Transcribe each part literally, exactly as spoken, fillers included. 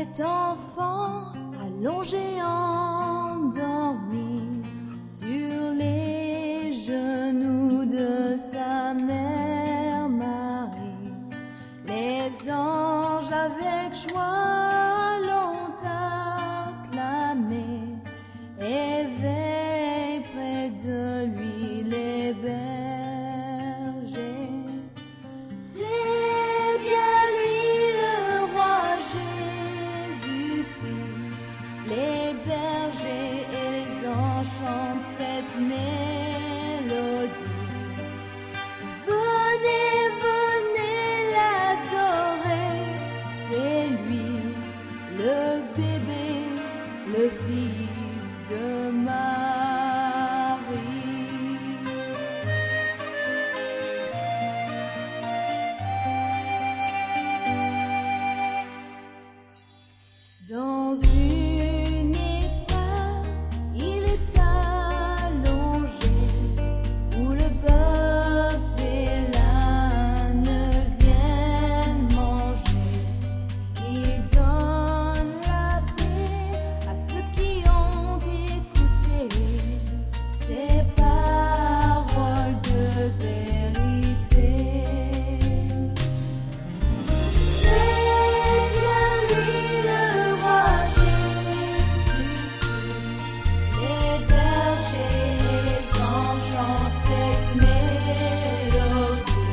Cet enfant allongé endormi sur les genoux de sa mère Marie, les anges avec joie l'ont acclamé, éveillent près de lui les bergers. C'est bien lui le roi Jésus-Christ. Les bergers et les anges chantent cette mélodie. Venez, venez l'adorer. C'est lui, le bébé, le fils de Marie. Dans une étable, il est allongé, où le bœuf et l'âne viennent manger. Il donne la paix à ceux qui ont écouté ces paroles de vérité. C'est bien lui le roi Jésus-Christ. Les bergers et les anges chantent cette mélodie.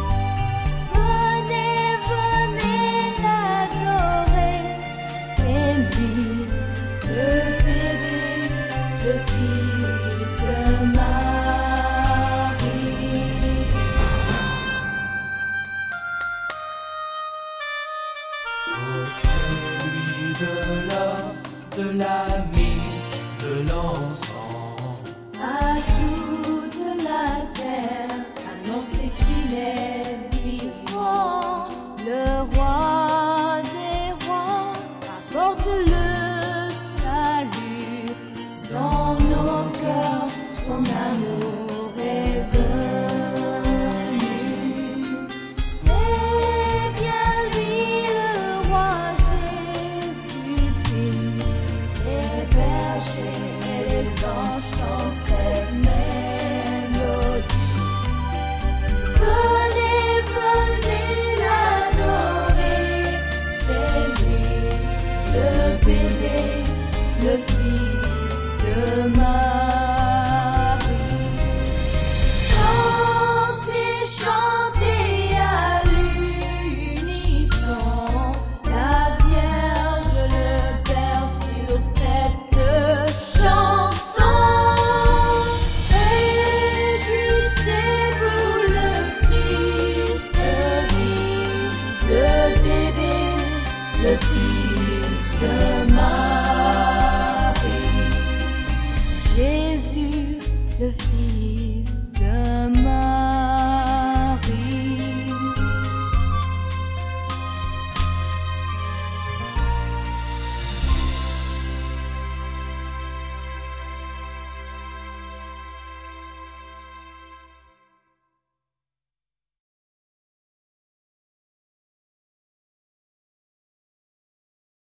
Venez, venez l'adorer. C'est lui, le bébé, le fils de Marie. Offrez-lui de l'or, de l'ami, de l'encens. À toute la terre, annoncez qu'il est vivant. Le roi des rois apporte le salut. Dans nos cœurs, son amour est venu. C'est bien lui le roi Jésus-Christ. Les bergers et les anges chantent cette mélodie. Venez, venez l'adorer. C'est lui, le bébé, le fils de Marie. Chantez, chantez à l'unisson. La Vierge le Père sur cette chanson. Réjouissez-vous, le Christ vit, le bébé, le fils de Marie. Jésus, le fils